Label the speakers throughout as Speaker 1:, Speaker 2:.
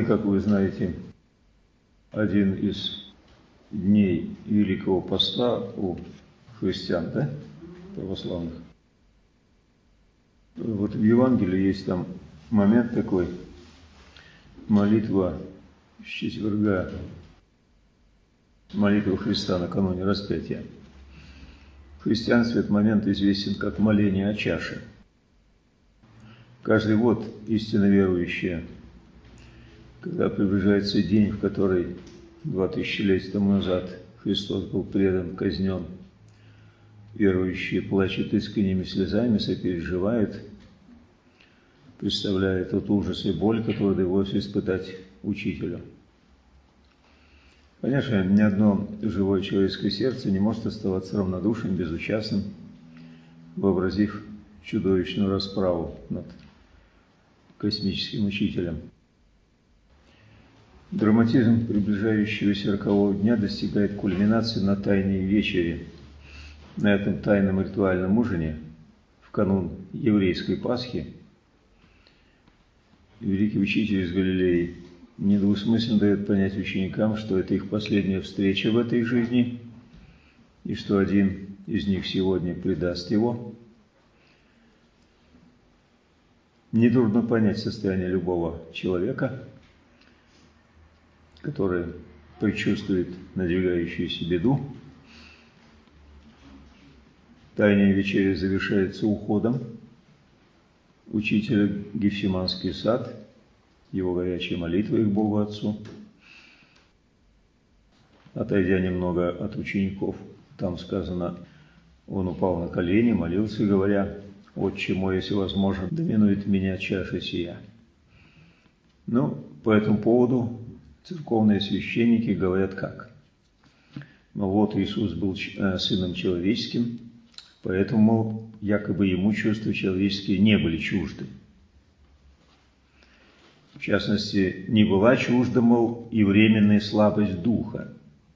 Speaker 1: как вы знаете, один из дней Великого Поста у христиан, да, православных. Вот в Евангелии есть там момент такой, молитва с четверга, молитва Христа накануне распятия. В христианстве этот момент известен как моление о чаше. Каждый год истинно верующие, когда приближается день, в который 2000 лет тому назад Христос был предан, казнен, верующие плачут искренними слезами, сопереживают, представляют тот ужас и боль, которую довелось испытать учителю. Конечно, ни одно живое человеческое сердце не может оставаться равнодушным, безучастным, вообразив чудовищную расправу над космическим учителем. Драматизм приближающегося рокового дня достигает кульминации на Тайной вечере. На этом тайном ритуальном ужине, в канун еврейской Пасхи, великий учитель из Галилеи недвусмысленно дает понять ученикам, что это их последняя встреча в этой жизни, и что один из них сегодня предаст его. Нетрудно понять состояние любого человека, который предчувствует надвигающуюся беду. Тайная вечеря завершается уходом учителя в Гефсиманский сад, его горячей молитвой к Богу Отцу. Отойдя немного от учеников, там сказано, он упал на колени, молился, говоря: «Отче мой, если возможно, доминует меня чаша сия». По этому поводу церковные священники говорят как? Вот Иисус был сыном человеческим, поэтому якобы ему чувства человеческие не были чужды. В частности, не была чужда, и временная слабость духа.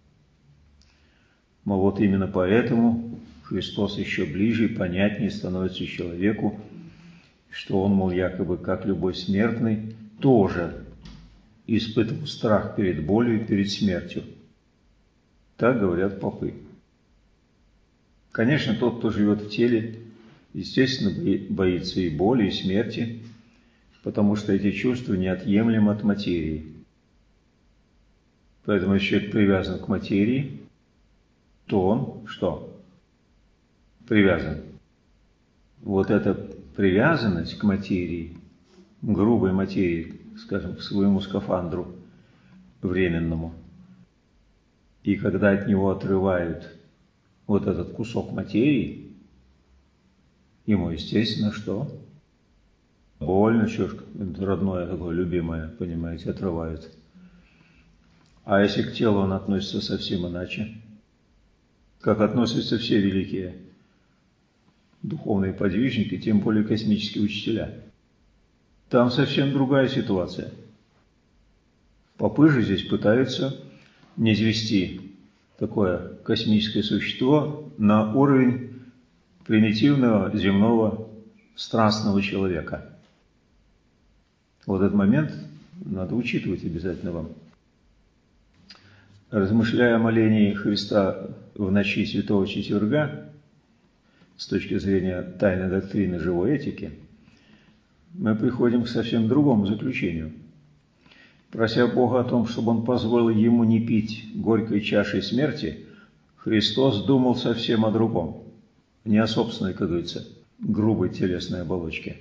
Speaker 1: Вот именно поэтому Христос еще ближе и понятнее становится человеку, что он, якобы, как любой смертный, тоже испытывал страх перед болью и перед смертью. Так говорят попы. Конечно, тот, кто живет в теле, естественно, боится и боли, и смерти, потому что эти чувства неотъемлемы от материи. Поэтому, если человек привязан к материи, то он что? Привязан. Вот эта привязанность к материи, грубой материи, скажем, к своему скафандру временному, и когда от него отрывают вот этот кусок материи, ему, естественно, что? Больно, родное такое, любимое, понимаете, отрывают. А если к телу он относится совсем иначе, как относятся все великие духовные подвижники, тем более космические учителя, там совсем другая ситуация. Попы же здесь пытаются низвести такое космическое существо на уровень примитивного земного страстного человека. Вот этот момент надо учитывать обязательно вам. Размышляя о молении Христа в ночи Святого Четверга, с точки зрения тайной доктрины живой этики, мы приходим к совсем другому заключению. Прося Бога о том, чтобы Он позволил ему не пить горькой чашей смерти, Христос думал совсем о другом, не о собственной, как говорится, грубой телесной оболочке.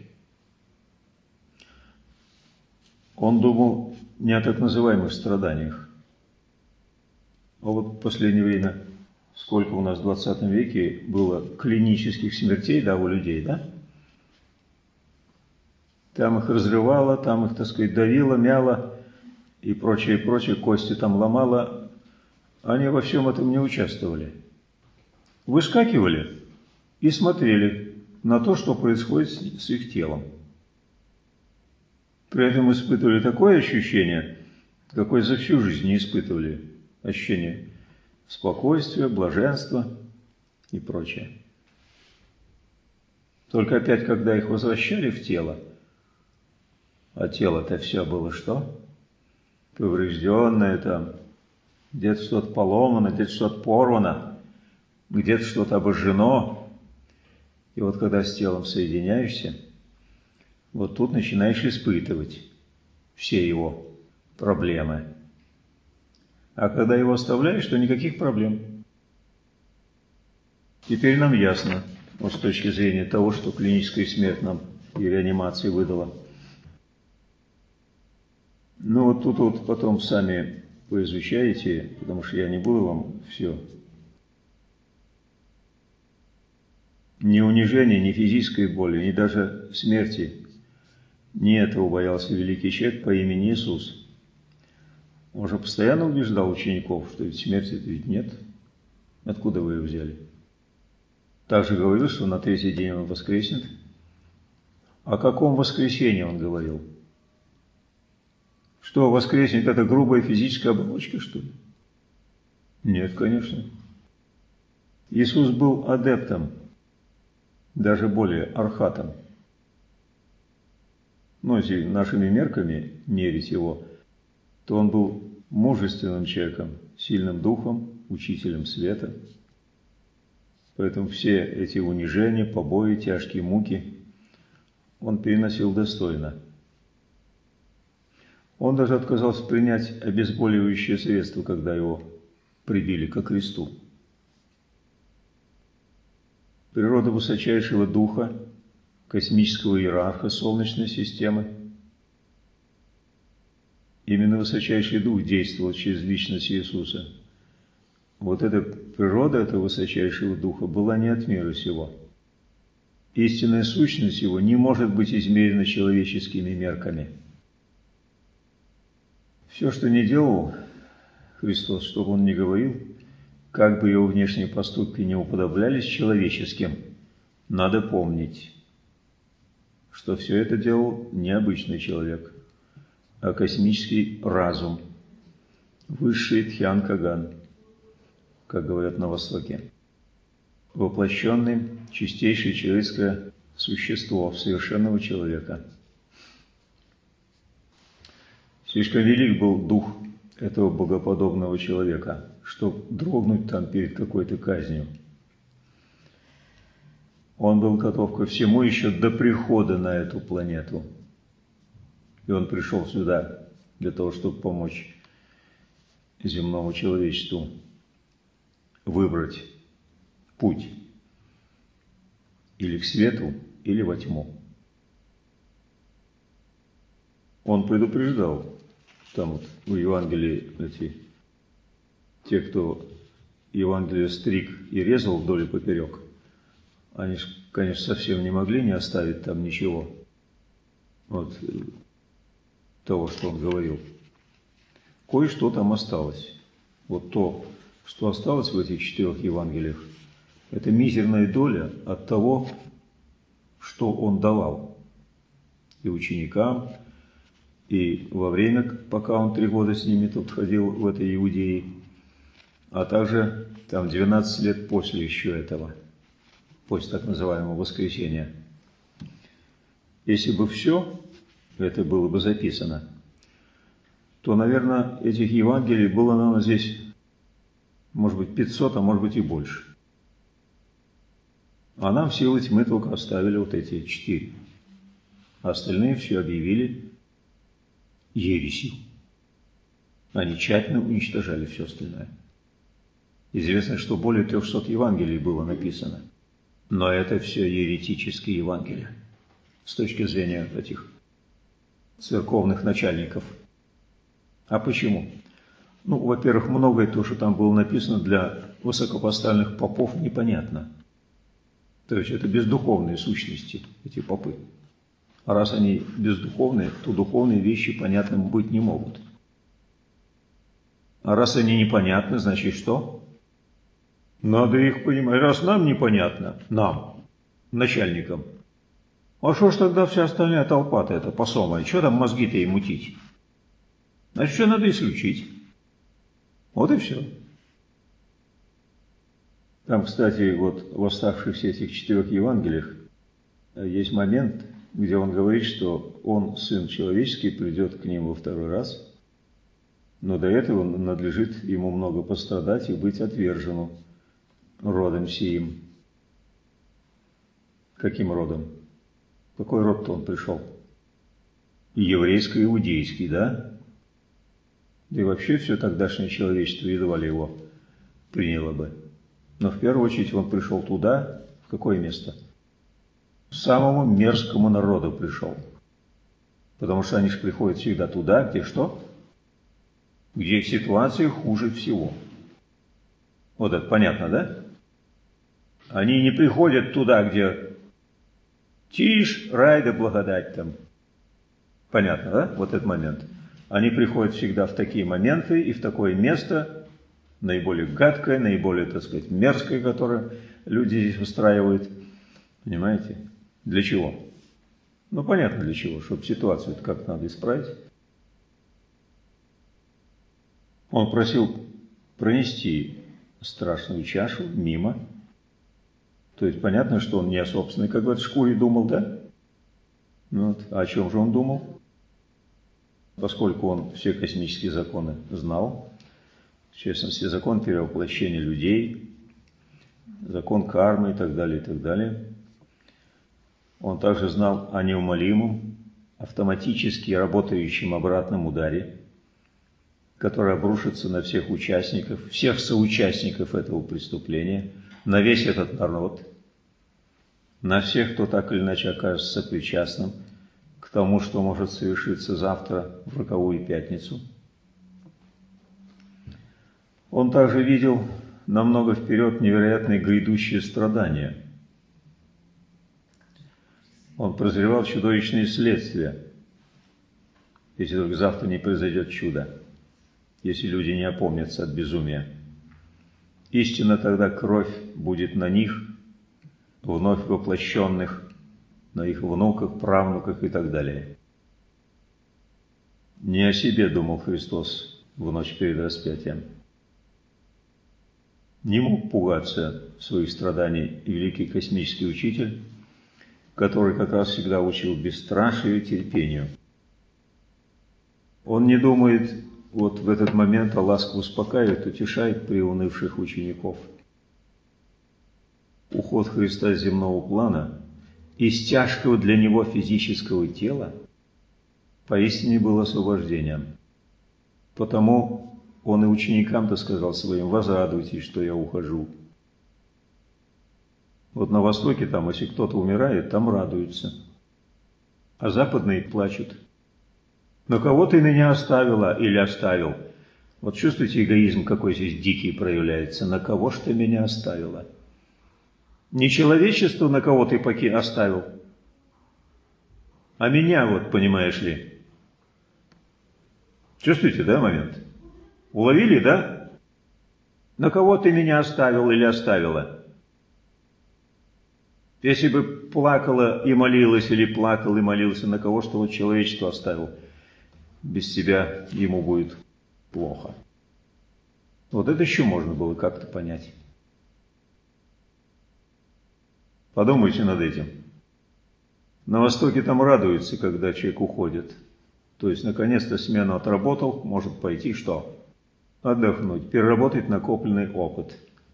Speaker 1: Он думал не о так называемых страданиях. А вот в последнее время, сколько у нас в 20 веке было клинических смертей, у людей, Там их разрывало, там их, давило, мяло и прочее, кости там ломало. Они во всем этом не участвовали. Выскакивали и смотрели на то, что происходит с их телом. При этом испытывали такое ощущение, какое за всю жизнь не испытывали. Ощущение спокойствия, блаженства и прочее. Только опять, когда их возвращали в тело, а тело-то все было что? поврежденное там, где-то что-то поломано, где-то что-то порвано, где-то что-то обожжено. И вот когда с телом соединяешься, вот тут начинаешь испытывать все его проблемы. А когда его оставляешь, то никаких проблем. Теперь нам ясно, вот с точки зрения того, что клиническая смерть нам и реанимация выдала. Ну вот тут вот потом сами поизучаете, потому что я не буду вам все. Ни унижения, ни физической боли, ни даже смерти. Не этого боялся великий человек по имени Иисус. Он же постоянно убеждал учеников, что ведь смерти ведь нет. Откуда вы ее взяли? Также говорил, что на третий день он воскреснет. О каком воскресении он говорил? Что, воскреснет это грубая физическая оболочка, что ли? Нет, конечно. Иисус был адептом, даже более архатом. Но если нашими мерками мерить его, то он был мужественным человеком, сильным духом, учителем света. Поэтому все эти унижения, побои, тяжкие муки он переносил достойно. Он даже отказался принять обезболивающее средство, когда его прибили ко кресту. Природа высочайшего духа, космического иерарха Солнечной системы. Именно высочайший дух действовал через личность Иисуса. Вот эта природа этого высочайшего духа была не от мира сего. Истинная сущность его не может быть измерена человеческими мерками. Все, что не делал Христос, что бы он ни говорил, как бы его внешние поступки не уподоблялись человеческим, надо помнить, что все это делал не обычный человек, а космический разум, высший Тхьян Каган, как говорят на Востоке, воплощенный чистейшее человеческое существо в совершенного человека. Слишком велик был дух этого богоподобного человека, чтобы дрогнуть там перед какой-то казнью. Он был готов ко всему еще до прихода на эту планету. И он пришел сюда для того, чтобы помочь земному человечеству выбрать путь или к свету, или во тьму. Он предупреждал, там вот в Евангелии те, кто Евангелие стриг и резал вдоль и поперек, они, конечно, совсем не могли не оставить там ничего вот того, что он говорил. Кое-что там осталось. Вот то, что осталось в этих 4 Евангелиях, это мизерная доля от того, что он давал и ученикам, и во время, пока он 3 года с ними тут ходил в этой Иудее, а также там 12 лет после еще этого, после так называемого воскресения. Если бы все это было бы записано, то, наверное, этих Евангелий было, наверное, здесь, может быть, 500, а может быть и больше. А нам силы тьмы только оставили вот эти 4. А остальные все объявили ересью. Они тщательно уничтожали все остальное. Известно, что более 300 Евангелий было написано. Но это все еретические Евангелия с точки зрения этих церковных начальников. А почему? Ну, во-первых, многое то, что там было написано, для высокопоставленных попов непонятно. То есть это бездуховные сущности, эти попы. А раз они бездуховные, то духовные вещи понятными быть не могут. А раз они непонятны, значит что? Надо их понимать. Раз нам непонятно, нам, начальникам, а что ж тогда вся остальная толпа-то это посомая? Что там мозги-то и мутить? Значит, все надо исключить. Вот и все. Там, кстати, вот в оставшихся этих 4 Евангелиях есть момент, где он говорит, что он, Сын Человеческий, придет к ним во 2-й раз, Но до этого надлежит ему много пострадать и быть отвержену родом сиим. Каким родом? В какой род-то он пришел? Еврейско-иудейский, да? Да и вообще все тогдашнее человечество едва ли его приняло бы. Но в первую очередь он пришел туда, в какое место? К самому мерзкому народу пришел. Потому что они же приходят всегда туда, где что? Где ситуация хуже всего. Вот это понятно, да? Они не приходят туда, где тишь, рай да благодать там. Понятно, да? Вот этот момент. Они приходят всегда в такие моменты и в такое место, наиболее гадкое, наиболее, так сказать, мерзкое, которое люди здесь устраивают. Понимаете? Для чего? Ну, понятно для чего, чтобы ситуацию как-то надо исправить. Он просил пронести страшную чашу мимо. То есть понятно, что он не о собственной, как в этой шкуре, думал, да? Вот. А о чем же он думал? Поскольку он все космические законы знал, в частности, закон перевоплощения людей, закон кармы и так далее, и так далее, он также знал о неумолимом, автоматически работающем обратном ударе, который обрушится на всех участников, всех соучастников этого преступления, на весь этот народ, на всех, кто так или иначе окажется сопричастным к тому, что может совершиться завтра в роковую пятницу. Он также видел намного вперед невероятные грядущие страдания. Он прозревал чудовищные следствия, если только завтра не произойдет чудо, если люди не опомнятся от безумия. Истинно тогда кровь будет на них, вновь воплощенных, на их внуках, правнуках и так далее. Не о себе думал Христос в ночь перед распятием. Не мог пугаться своих страданий и великий космический учитель, который как раз всегда учил бесстрашию и терпению. Он не думает вот в этот момент, а ласково успокаивает, утешает приунывших учеников. Уход Христа с земного плана из тяжкого для него физического тела поистине был освобождением. Потому он и ученикам-то сказал своим: возрадуйтесь, что я ухожу. Вот на Востоке там, если кто-то умирает, там радуются, а западные плачут. Но кого ты меня оставила или оставил? Вот чувствуете эгоизм, какой здесь дикий проявляется? На кого ж ты меня оставила? Не человечество, на кого ты оставил, а меня, вот, понимаешь ли. Чувствуете, да, момент? Уловили, да? На кого ты меня оставил или оставила? Если бы плакала и молилась, или плакал и молился, на кого что вот человечество оставил? Без тебя ему будет плохо. Вот это еще можно было как-то понять. Подумайте над этим. На Востоке там радуются, когда человек уходит. То есть, наконец-то смену отработал, может пойти что? Отдохнуть, переработать накопленный опыт.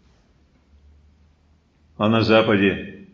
Speaker 1: А на Западе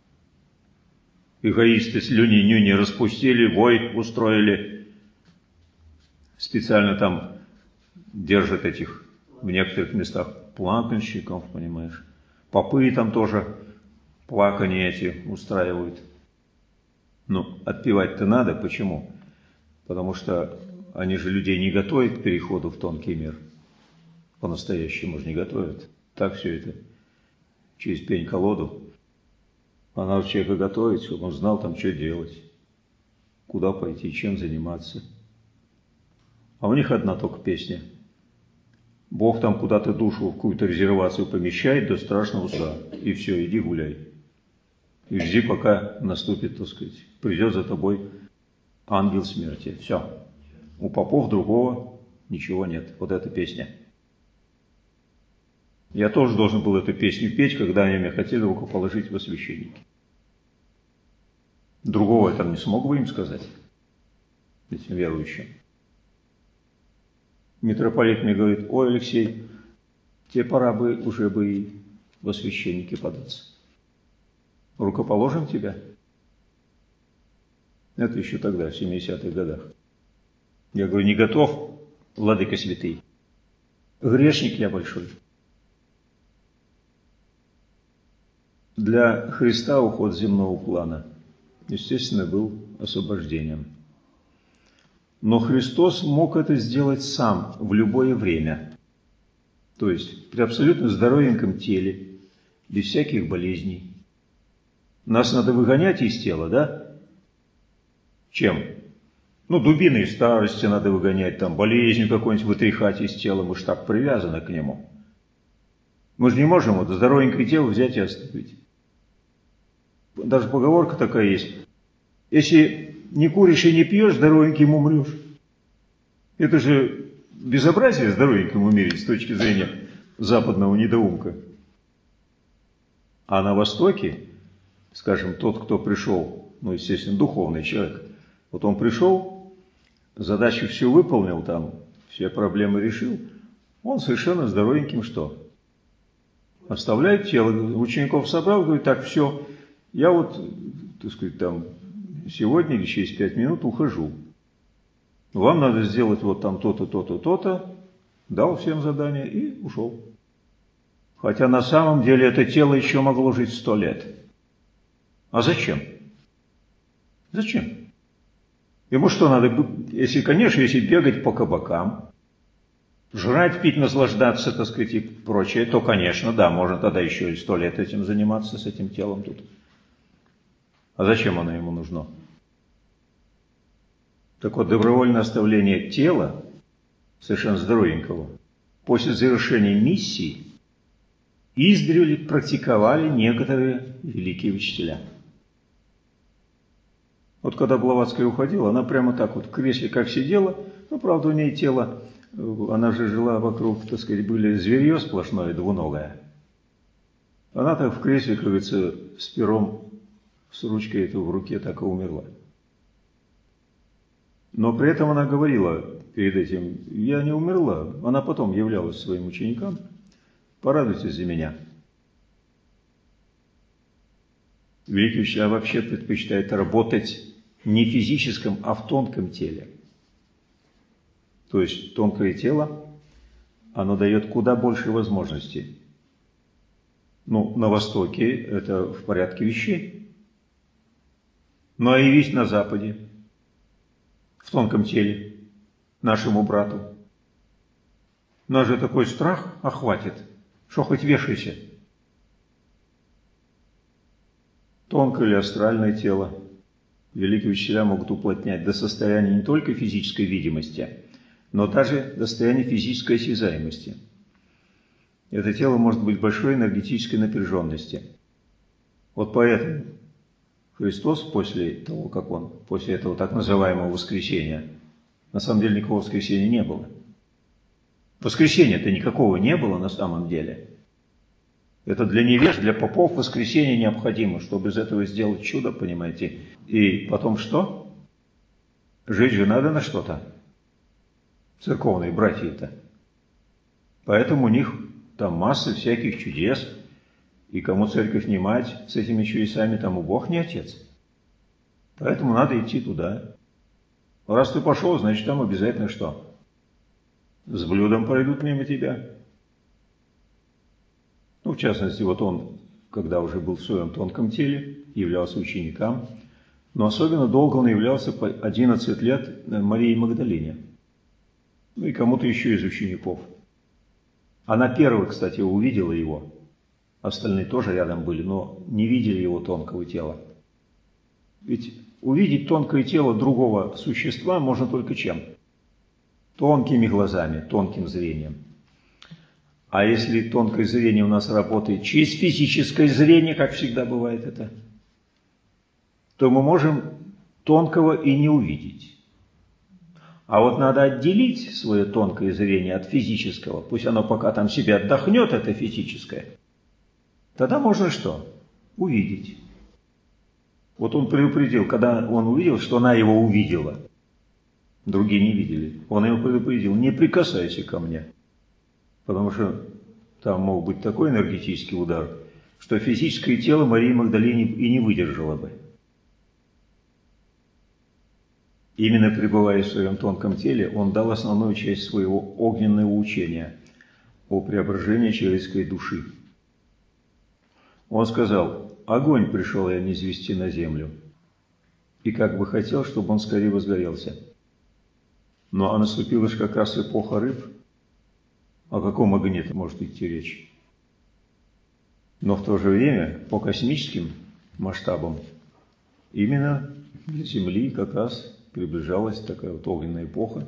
Speaker 1: эгоисты слюни-нюни распустили, вой устроили. Специально там держат этих в некоторых местах плакальщиков, понимаешь. Попы там тоже плакания эти устраивают. Ну, отпевать-то надо. Почему? Потому что они же людей не готовят к переходу в тонкий мир. По-настоящему же не готовят. Так все это через пень-колоду. А надо человека готовить, чтобы он знал там, что делать, куда пойти, чем заниматься. А у них одна только песня. Бог там куда-то душу в какую-то резервацию помещает до страшного суда. И все, иди гуляй. И жди, пока наступит, так сказать, придет за тобой ангел смерти. Все. У попов другого ничего нет. Вот эта песня. Я тоже должен был эту песню петь, когда они меня хотели рукоположить во священники. Другого я там не смог бы им сказать, этим верующим. Митрополит мне говорит: ой, Алексей, тебе пора бы уже бы и во священники податься. Рукоположим тебя. Это еще тогда, в 70-х годах. Я говорю: не готов, владыка святый. Грешник я большой. Для Христа уход земного плана, естественно, был освобождением. Но Христос мог это сделать сам в любое время. То есть при абсолютно здоровеньком теле, без всяких болезней. Нас надо выгонять из тела, да? Чем? Ну, дубиной старости надо выгонять, там, болезнью какой-нибудь вытряхать из тела. Мы же так привязаны к нему. Мы же не можем вот здоровенькое тело взять и оставить. Даже поговорка такая есть: если не куришь и не пьешь, здоровеньким умрешь. Это же безобразие здоровеньким умереть с точки зрения западного недоумка. А на Востоке, скажем, тот, кто пришел, ну, естественно, духовный человек, вот он пришел, задачу всю выполнил, там, все проблемы решил, он совершенно здоровеньким что? Оставляет тело, учеников собрал, говорит: так, все, я вот, так сказать, там, сегодня или через 5 минут ухожу. Вам надо сделать вот там то-то, то-то, то-то. Дал всем задание и ушел. Хотя на самом деле это тело еще могло жить 100 лет. А зачем? Зачем? Ему что надо, если, конечно, если бегать по кабакам, жрать, пить, наслаждаться, так сказать, и прочее, то, конечно, да, можно тогда еще и 100 лет этим заниматься, с этим телом тут. А зачем оно ему нужно? Так вот, добровольное оставление тела, совершенно здоровенького, после завершения миссии издревле практиковали некоторые великие учителя. Вот когда Блаватская уходила, она прямо так вот в кресле как сидела, ну, правда, у нее тело, она же жила вокруг, так сказать, были зверье сплошное, двуногое. Она так в кресле, как говорится, с пером, с ручкой эту в руке, так и умерла. Но при этом она говорила перед этим: я не умерла. Она потом являлась своим ученикам: порадуйтесь за меня. Великий учитель вообще предпочитает работать не в физическом, а в тонком теле. То есть тонкое тело, оно дает куда больше возможностей. Ну, на Востоке это в порядке вещей. Ну, а явись на Западе, в тонком теле, нашему брату. Нас же такой страх охватит, что хоть вешайся. Тонкое или астральное тело великие учителя могут уплотнять до состояния не только физической видимости, но даже до состояния физической осязаемости. Это тело может быть большой энергетической напряженности. Вот поэтому Христос после того, как Он, после этого так называемого воскресения, на самом деле никакого воскресения не было. Воскресения-то никакого не было на самом деле. Это для невеж, для попов воскресение необходимо, чтобы из этого сделать чудо, понимаете. И потом что? Жить же надо на что-то. Церковные братья-то. Поэтому у них там масса всяких чудес. И кому церковь не мать с этими чудесами, тому Бог не отец. Поэтому надо идти туда. Раз ты пошел, значит, там обязательно что? С блюдом пройдут мимо тебя. Ну, в частности, вот он, когда уже был в своем тонком теле, являлся ученикам, но особенно долго он являлся по 11 лет Марии Магдалине. Ну и кому-то еще из учеников. Она первая, кстати, увидела его. Остальные тоже рядом были, но не видели его тонкого тела. Ведь увидеть тонкое тело другого существа можно только чем? Тонкими глазами, тонким зрением. А если тонкое зрение у нас работает через физическое зрение, как всегда бывает это, то мы можем тонкого и не увидеть. А вот надо отделить свое тонкое зрение от физического, пусть оно пока там себе отдохнет, это физическое. Тогда можно что? Увидеть. Вот он предупредил, когда он увидел, что она его увидела. другие не видели. Он его предупредил: не прикасайся ко мне, потому что там мог быть такой энергетический удар, что физическое тело Марии Магдалины и не выдержало бы. Именно пребывая в своем тонком теле, он дал основную часть своего огненного учения о преображении человеческой души. Он сказал: огонь пришел я низвести на землю, и как бы хотел, чтобы он скорее возгорелся. Но наступила же как раз эпоха рыб. О каком огне-то может идти речь? Но в то же время, по космическим масштабам, именно для Земли как раз приближалась такая вот огненная эпоха.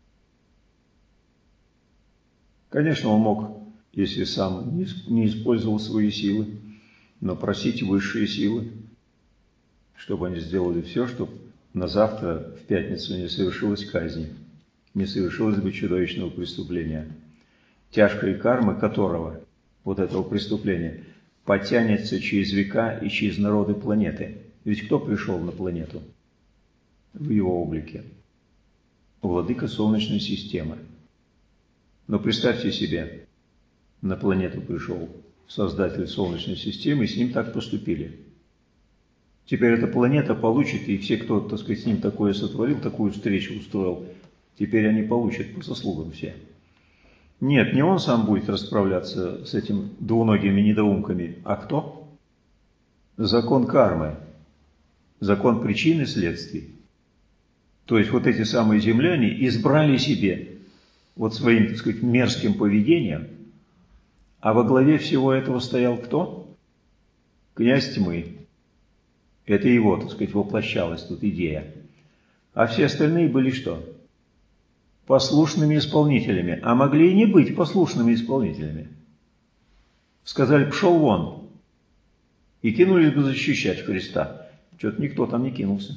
Speaker 1: Конечно, он мог, если сам не использовал свои силы, но просить высшие силы, чтобы они сделали все, чтобы на завтра, в пятницу, не совершилась казнь, не совершилось бы чудовищного преступления, тяжкой кармы которого, вот этого преступления, потянется через века и через народы планеты. Ведь кто пришел на планету в его облике? Владыка Солнечной системы. Но представьте себе, на планету пришел Создатель Солнечной системы, и с ним так поступили. Теперь эта планета получит, и все, кто, так сказать, с ним такое сотворил, такую встречу устроил, теперь они получат по заслугам все. Нет, не он сам будет расправляться с этим двуногими недоумками, а кто? Закон кармы, закон причин и следствий. То есть вот эти самые земляне избрали себе вот своим, так сказать, мерзким поведением, а во главе всего этого стоял кто? Князь тьмы. Это его, так сказать, воплощалась тут идея. А все остальные были что? Послушными исполнителями, а могли и не быть послушными исполнителями. Сказали: пшел вон, и кинулись бы защищать Христа. Что-то никто там не кинулся.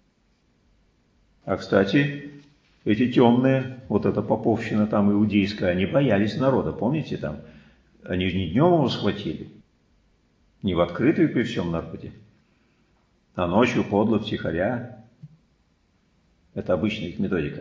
Speaker 1: А, кстати, эти темные, вот эта поповщина там иудейская, они боялись народа, помните там? Они же не днем его схватили, не в открытую при всем народе, а ночью подло, втихаря. Это обычная их методика.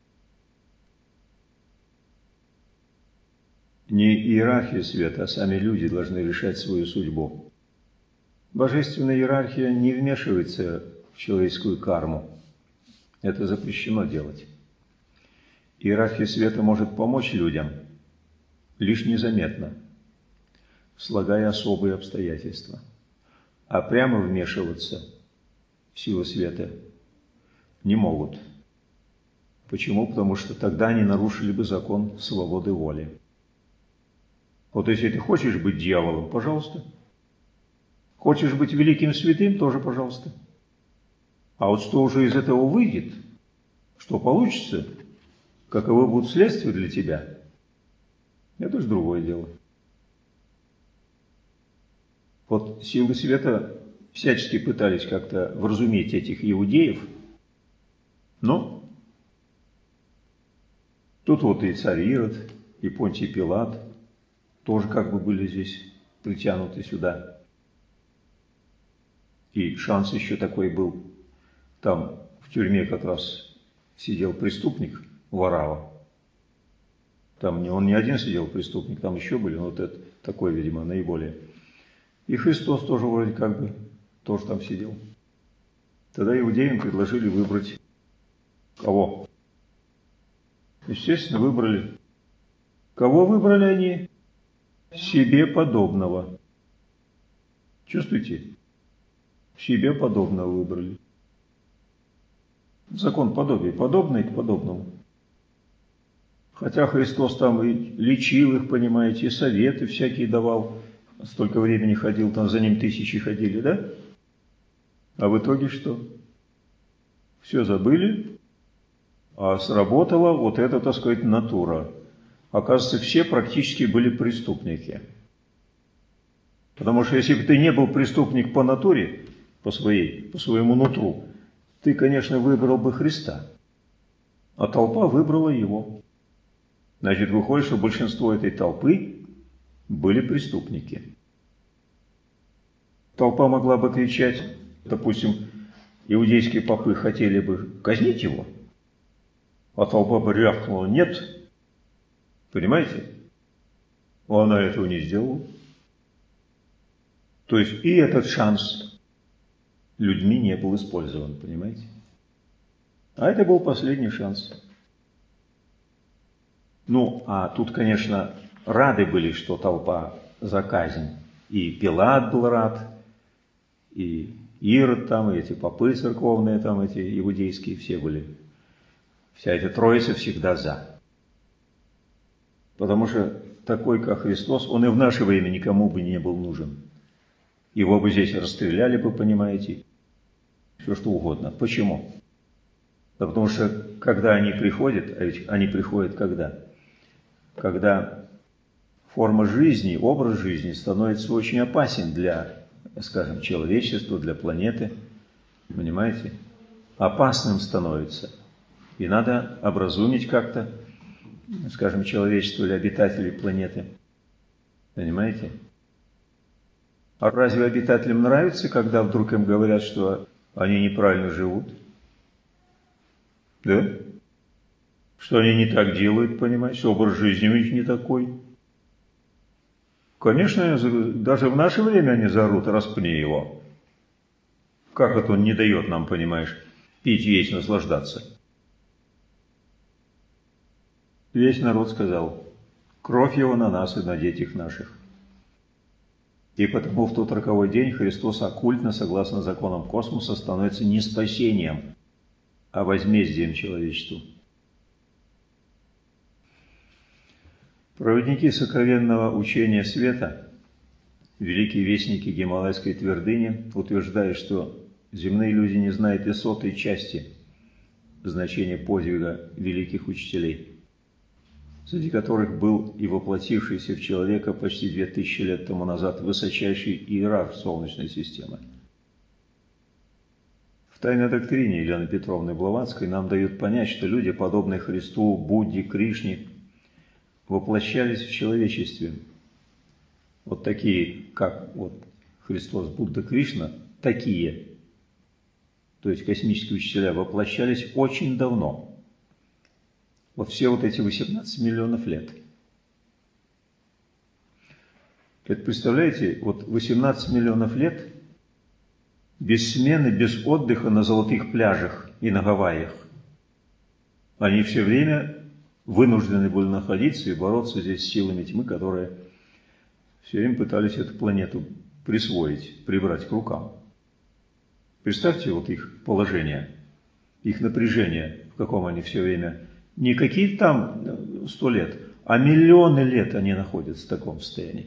Speaker 1: Не иерархия света, а сами люди должны решать свою судьбу. Божественная иерархия не вмешивается в человеческую карму. Это запрещено делать. Иерархия света может помочь людям лишь незаметно, слагая особые обстоятельства. А прямо вмешиваться в силы света не могут. Почему? Потому что тогда они нарушили бы закон свободы воли. Вот если ты хочешь быть дьяволом, пожалуйста. Хочешь быть великим святым, тоже пожалуйста. А вот что уже из этого выйдет, что получится, каковы будут следствия для тебя, это же другое дело. Вот силы света всячески пытались как-то вразумить этих иудеев, но тут вот и царь Ирод, и Понтий Пилат тоже как бы были здесь притянуты сюда. И шанс еще такой был. Там в тюрьме как раз сидел преступник Варава. Там он не один сидел преступник, там еще были, но вот это такой, видимо, наиболее. И Христос тоже вроде как бы тоже там сидел. Тогда иудеям предложили выбрать кого? Естественно, выбрали. Кого выбрали они? Себе подобного. Чувствуете? Себе подобного выбрали. Закон подобия, подобный к подобному. Хотя Христос там и лечил их, понимаете, и советы всякие давал. Столько времени ходил, там за ним тысячи ходили, да? А в итоге что? Все забыли, а сработала вот эта, так сказать, натура. Оказывается, все практически были преступники. Потому что если бы ты не был преступник по натуре, по своему нутру, ты, конечно, выбрал бы Христа, а толпа выбрала его. Значит, выходит, что большинство этой толпы были преступники. Толпа могла бы кричать, допустим, иудейские попы хотели бы казнить его, А толпа бы рявкнула «нет». Понимаете? Она этого не сделала. То есть и этот шанс людьми не был использован, понимаете? А это был последний шанс. Ну, а тут, конечно, рады были, что толпа за казнь. И Пилат был рад, и Ирод там, и эти попы церковные там, эти иудейские, все были. Вся эта троица всегда за. Потому что такой, как Христос, он и в наше время никому бы не был нужен. Его бы здесь расстреляли бы, понимаете, все что угодно. Почему? Да потому что, когда они приходят, а ведь они приходят когда? Когда форма жизни, образ жизни становится очень опасен для, скажем, человечества, для планеты, понимаете? Опасным становится. И надо образумить как-то, скажем, человечество или обитателей планеты. Понимаете? А разве обитателям нравится, когда вдруг им говорят, что они неправильно живут? Да? Что они не так делают, понимаете? Образ жизни у них не такой. Конечно, даже в наше время они заорут, распни его. Как это он не дает нам, понимаешь, пить, есть, наслаждаться? Весь народ сказал, кровь его на нас и на детях наших. И потому в тот роковой день Христос оккультно, согласно законам космоса, становится не спасением, а возмездием человечеству. Проводники сокровенного учения света, великие вестники Гималайской твердыни, утверждают, что земные люди не знают и сотой части значения подвига великих учителей, среди которых был и воплотившийся в человека почти 2000 лет тому назад высочайший иерарх Солнечной системы. В тайной доктрине Елены Петровны Блаватской нам дают понять, что люди, подобные Христу, Будде, Кришне, воплощались в человечестве. Вот такие, как вот Христос, Будда, Кришна, такие, то есть космические учителя, воплощались очень давно. Вот все вот эти 18 миллионов лет. Это представляете, вот 18 миллионов лет без смены, без отдыха на золотых пляжах и на Гавайях. Они все время вынуждены были находиться и бороться здесь с силами тьмы, которые все время пытались эту планету присвоить, прибрать к рукам. Представьте вот их положение, их напряжение, в каком они все время... Не какие-то там 100 лет, а миллионы лет они находятся в таком состоянии.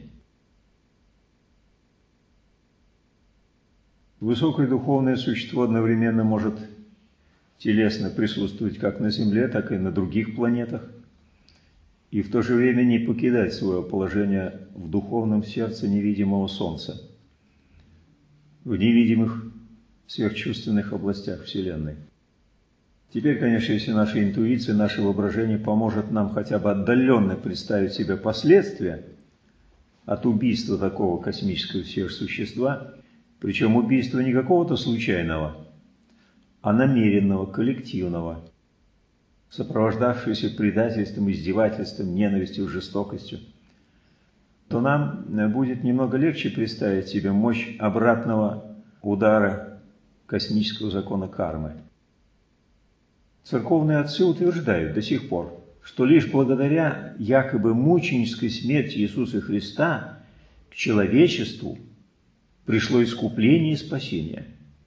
Speaker 1: Высокое духовное существо одновременно может телесно присутствовать как на Земле, так и на других планетах, и в то же время не покидать свое положение в духовном сердце невидимого Солнца, в невидимых сверхчувственных областях Вселенной. Теперь, конечно, если наша интуиция, наше воображение поможет нам хотя бы отдаленно представить себе последствия от убийства такого космического сверхсущества, причем убийства не какого-то случайного, а намеренного, коллективного, сопровождавшегося предательством, издевательством, ненавистью, жестокостью, то нам будет немного легче представить себе мощь обратного удара космического закона кармы. Церковные отцы утверждают до сих пор, что лишь благодаря якобы мученической смерти Иисуса Христа к человечеству пришло искупление и спасение.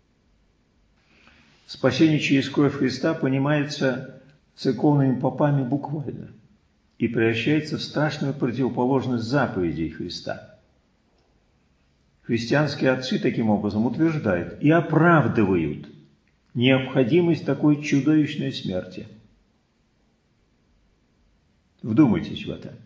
Speaker 1: Спасение через кровь Христа понимается церковными попами буквально и превращается в страшную противоположность заповедей Христа. Христианские отцы таким образом утверждают и оправдывают необходимость такой чудовищной смерти. Вдумайтесь в это.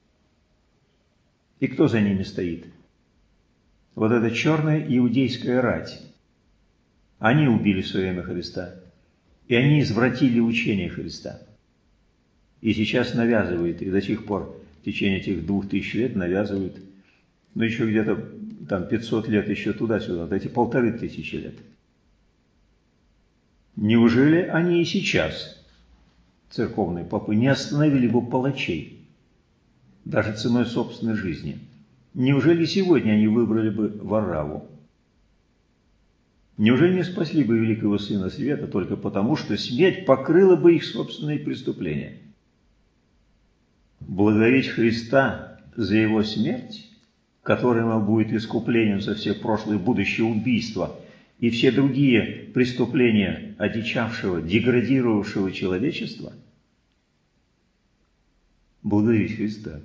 Speaker 1: И кто за ними стоит? Вот эта черная иудейская рать. Они убили в свое время Христа. И они извратили учение Христа. И сейчас навязывают, и до сих пор в течение этих 2000 лет навязывают, ну еще где-то там 500 лет еще туда-сюда, вот эти 1500 лет. Неужели они и сейчас церковные попы не остановили бы палачей, даже ценой собственной жизни? Неужели сегодня они выбрали бы Варавву? Неужели не спасли бы великого Сына Света только потому, что смерть покрыла бы их собственные преступления? Благодарить Христа за Его смерть, которая ему будет искуплением за все прошлые и будущие убийства и все другие преступления одичавшего, деградировавшего человечества? Благодарить Христа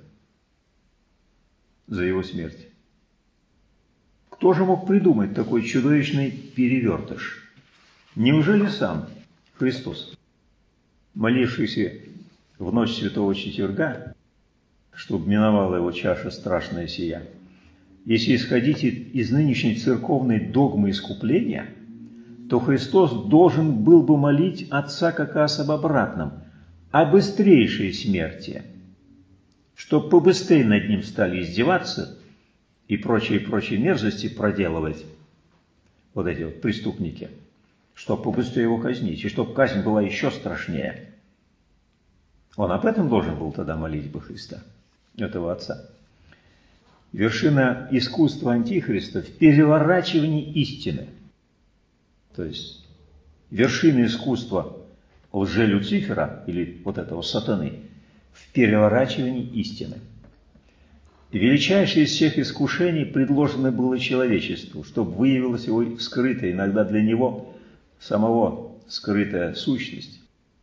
Speaker 1: за Его смерть. Кто же мог придумать такой чудовищный перевертыш? Неужели сам Христос, молившийся в ночь Святого Четверга, чтобы миновала его чаша страшная сия? Если исходить из нынешней церковной догмы искупления, то Христос должен был бы молить Отца как раз об обратном, о быстрейшей смерти, чтобы побыстрее над ним стали издеваться и прочие мерзости проделывать вот эти вот преступники, чтобы побыстрее его казнить, и чтобы казнь была еще страшнее. Он об этом должен был тогда молить бы Христа, этого Отца. Вершина искусства Антихриста в переворачивании истины. То есть вершина искусства лже-Люцифера, или вот этого сатаны, в переворачивании истины. Величайшее из всех искушений предложено было человечеству, чтобы выявилась его скрытая, иногда для него самого скрытая сущность.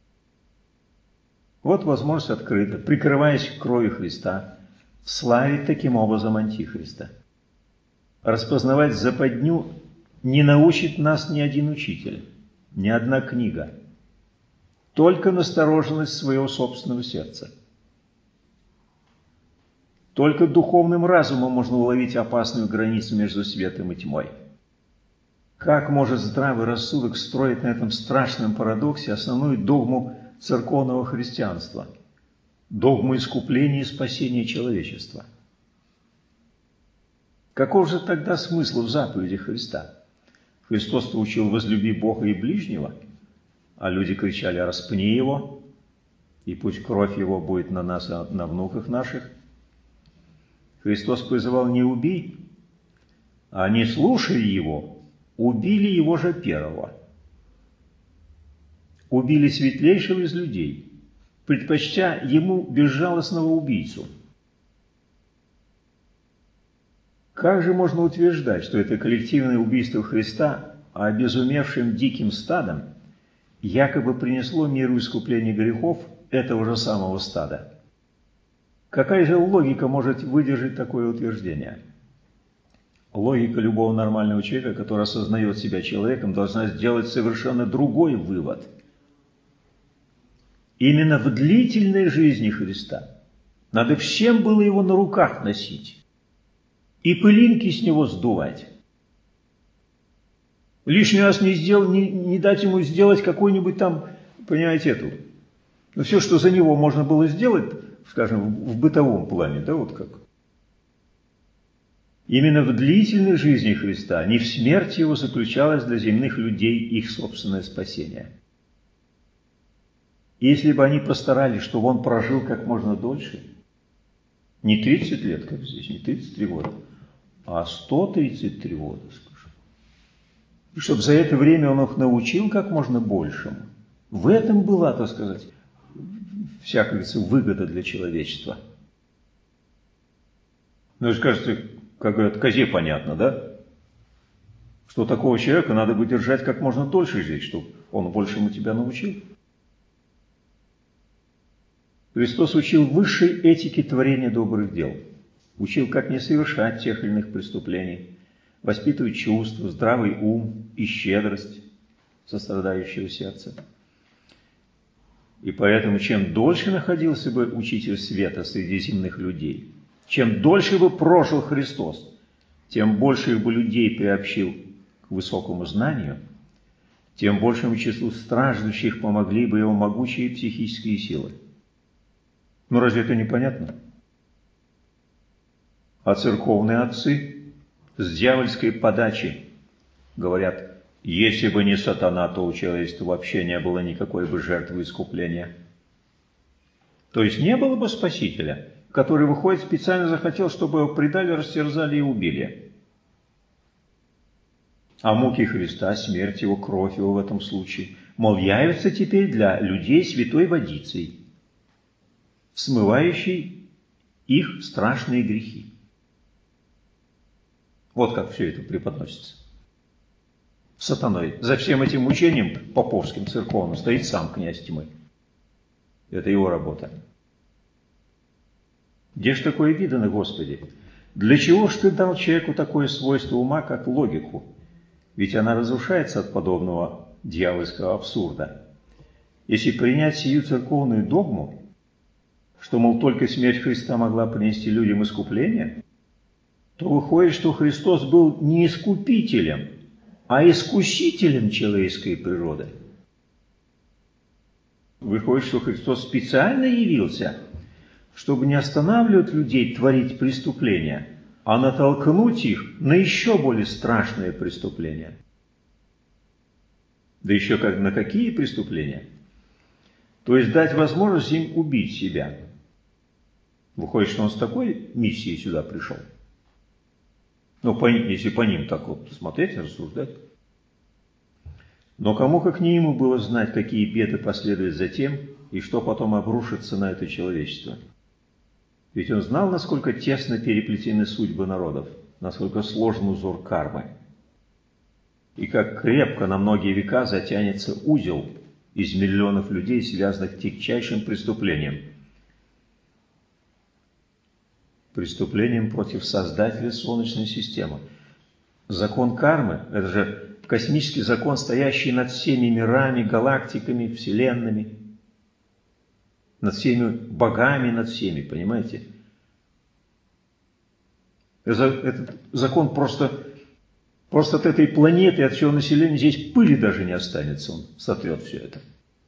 Speaker 1: Вот возможность открыта, прикрываясь кровью Христа, славить таким образом Антихриста. Распознавать западню не научит нас ни один учитель, ни одна книга, только настороженность своего собственного сердца. Только духовным разумом можно уловить опасную границу между светом и тьмой. Как может здравый рассудок строить на этом страшном парадоксе основную догму церковного христианства, догму искупления и спасения человечества? Каков же тогда смысл в заповеди Христа? Христос-то учил: возлюби Бога и ближнего, а люди кричали: распни его, и пусть кровь его будет на нас, на внуках наших. Христос призывал: не убей, а не слушая его, убили его же первого. Убили светлейшего из людей, предпочтя ему безжалостного убийцу. Как же можно утверждать, что это коллективное убийство Христа обезумевшим диким стадом якобы принесло миру искупление грехов этого же самого стада? Какая же логика может выдержать такое утверждение? Логика любого нормального человека, который осознает себя человеком, должна сделать совершенно другой вывод. Именно в длительной жизни Христа надо всем было его на руках носить и пылинки с него сдувать. Лишний раз не дать ему сделать какой-нибудь там, понимаете, эту. Но все, что за него можно было сделать, скажем, в бытовом плане, да, вот как. Именно в длительной жизни Христа, не в смерти его, заключалось для земных людей их собственное спасение. Если бы они постарались, чтобы он прожил как можно дольше, не 30 лет, как здесь, не 33 года, а 133 года, скажем. И чтобы за это время он их научил как можно большему. В этом была, так сказать, вся, как говорится, выгода для человечества. Ну, скажете, как говорят, козе понятно, да? Что такого человека надо бы держать как можно дольше здесь, чтобы он большему тебя научил. Христос учил высшей этике творения добрых дел. Учил, как не совершать тех или иных преступлений, воспитывать чувства, здравый ум и щедрость сострадающего сердца. И поэтому, чем дольше находился бы Учитель Света среди земных людей, чем дольше бы прожил Христос, тем больше бы людей приобщил к высокому знанию, тем большему числу страждущих помогли бы его могучие психические силы. Ну разве это непонятно? А церковные отцы с дьявольской подачи говорят: если бы не сатана, то у человечества вообще не было никакой бы жертвы искупления. То есть не было бы Спасителя, который, выходит, специально захотел, чтобы его предали, растерзали и убили. А муки Христа, смерть его, кровь его в этом случае, мол, явится теперь для людей святой водицей, смывающей их страшные грехи. Вот как все это преподносится. Сатаной. За всем этим учением поповским, церковным, стоит сам князь тьмы. Это его работа. Где ж такое видано, Господи? Для чего ж Ты дал человеку такое свойство ума, как логику? Ведь она разрушается от подобного дьявольского абсурда. Если принять сию церковную догму, что, мол, только смерть Христа могла принести людям искупление, то выходит, что Христос был не искупителем, а искусителем человеческой природы. Выходит, что Христос специально явился, чтобы не останавливать людей творить преступления, а натолкнуть их на еще более страшные преступления. Да еще как на какие преступления? То есть дать возможность им убить себя. Выходит, что он с такой миссией сюда пришел. Ну, если по ним так вот смотреть, рассуждать. Но кому, как не ему, было знать, какие беды последуют за тем, и что потом обрушится на это человечество. Ведь он знал, насколько тесно переплетены судьбы народов, насколько сложен узор кармы, и как крепко на многие века затянется узел из миллионов людей, связанных тягчайшим преступлением. Преступлением против Создателя Солнечной системы. Закон кармы – это же космический закон, стоящий над всеми мирами, галактиками, вселенными, над всеми богами, над всеми, понимаете? Этот закон просто от этой планеты, от всего населения здесь пыли даже не останется, он сотрет все это.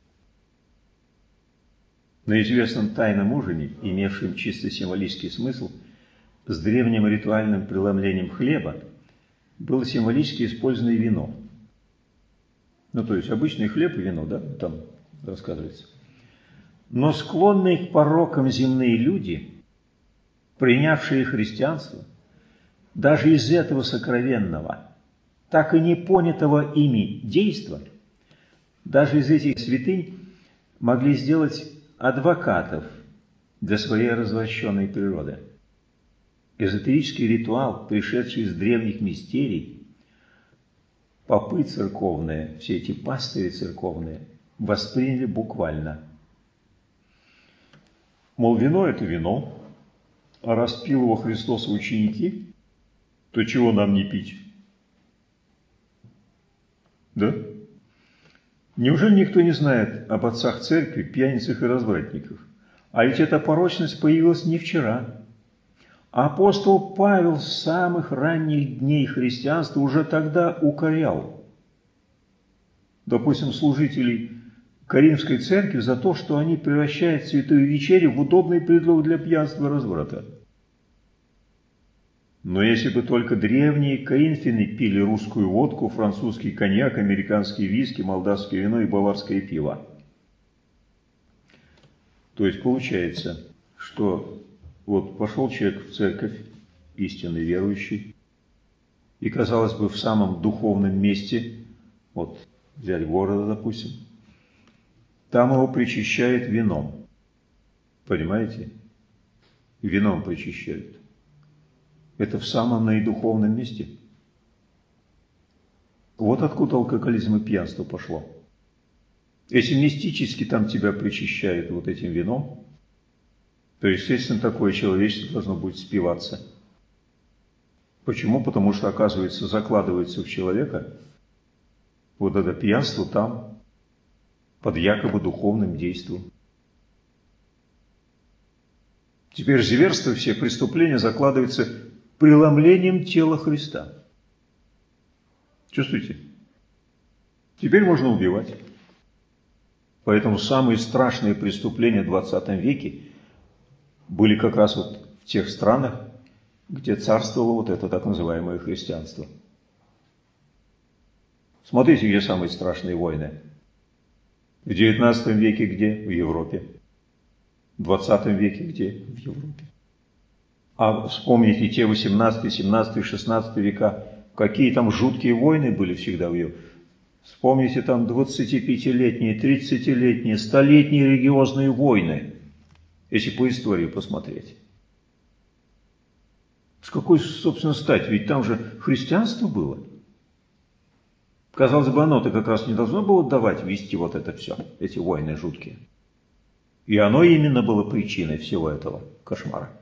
Speaker 1: На известном тайном ужине, имевшем чисто символический смысл, с древним ритуальным преломлением хлеба, было символически использовано вино. Ну, то есть обычный хлеб и вино, да, там рассказывается. Но склонные к порокам земные люди, принявшие христианство, даже из этого сокровенного, так и не понятого ими действа, даже из этих святынь могли сделать адвокатов для своей развращенной природы. Эзотерический ритуал, пришедший из древних мистерий, попы церковные, все эти пастыри церковные, восприняли буквально. Мол, вино – это вино, а раз пил его Христос и ученики, то чего нам не пить? Да? Неужели никто не знает об отцах церкви, пьяницах и развратниках? А ведь эта порочность появилась не вчера. Апостол Павел с самых ранних дней христианства уже тогда укорял, допустим, служителей Коринфской церкви за то, что они превращают святую вечерю в удобный предлог для пьянства и разврата. Но если бы только древние коринфяне пили русскую водку, французский коньяк, американский виски, молдавское вино и баварское пиво. То есть получается, что вот пошел человек в церковь, истинный верующий, и, казалось бы, в самом духовном месте, вот взять города, допустим, там его причащают вином. Понимаете? Вином причащают. Это в самом наидуховном месте. Вот откуда алкоголизм и пьянство пошло. Если мистически там тебя причащают вот этим вином, то, естественно, такое человечество должно будет спиваться. Почему? Потому что, оказывается, закладывается в человека вот это пьянство там, под якобы духовным действием. Теперь зверство, все преступления закладываются преломлением тела Христа. Чувствуете? Теперь можно убивать. Поэтому самые страшные преступления в 20 веке были как раз вот в тех странах, где царствовало вот это так называемое христианство. Смотрите, где самые страшные войны. В 19 веке где? В Европе. В 20 веке где? В Европе. А вспомните те 18, 17, 16 века, какие там жуткие войны были всегда в Европе. Вспомните там 25-летние, 30-летние, 100-летние религиозные войны, если по истории посмотреть. С какой, собственно, стати? Ведь там же христианство было. Казалось бы, оно-то как раз не должно было давать вести вот это все, эти войны жуткие. И оно именно было причиной всего этого кошмара.